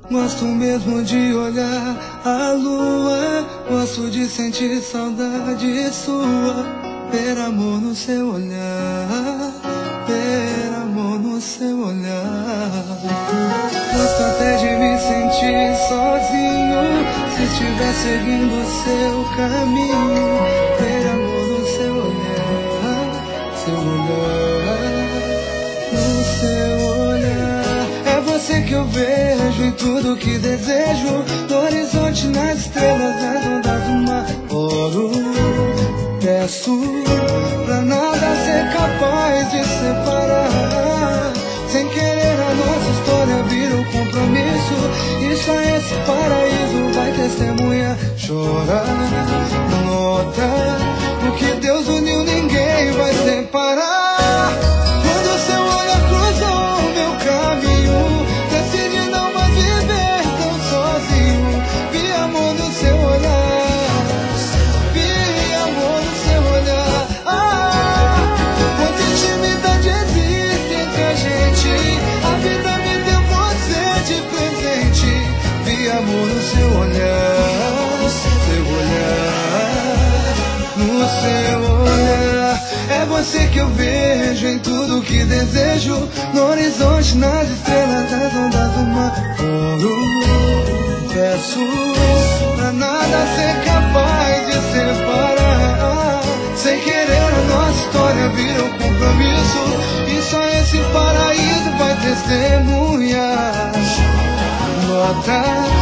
Gosto mesmo de olhar a lua, gosto de sentir saudade sua. Ver amor no seu olhar, ver amor no seu olhar. Gosto até de me sentir sozinho, se estiver seguindo o seu caminho. Ver amor no seu olhar, seu olhar, no seu olhar. É você que eu vejo em tudo que desejo, no horizonte, nas estrelas, nas ondas do mar. Oro, peço pra nada ser capaz de separar. Sem querer a nossa história vira um compromisso, e só esse paraíso vai testemunhar. Chora, nota, o que Deus uniu ninguém vai separar. Quando seu olhar cruzou o meu caminho, decidi não mais viver tão sozinho. Vi amor no seu olhar, vi amor no seu olhar. Quanta intimidade existe entre a gente, a vida me deu você de presente. Vi amor no seu olhar, seu olhar, no seu olhar. É você que eu vejo em tudo que desejo, no horizonte, nas estrelas, nas ondas do mar. Oro, peço pra nada ser capaz de separar. Sem querer a nossa história vira um compromisso, e só esse paraíso vai testemunhar. Nota,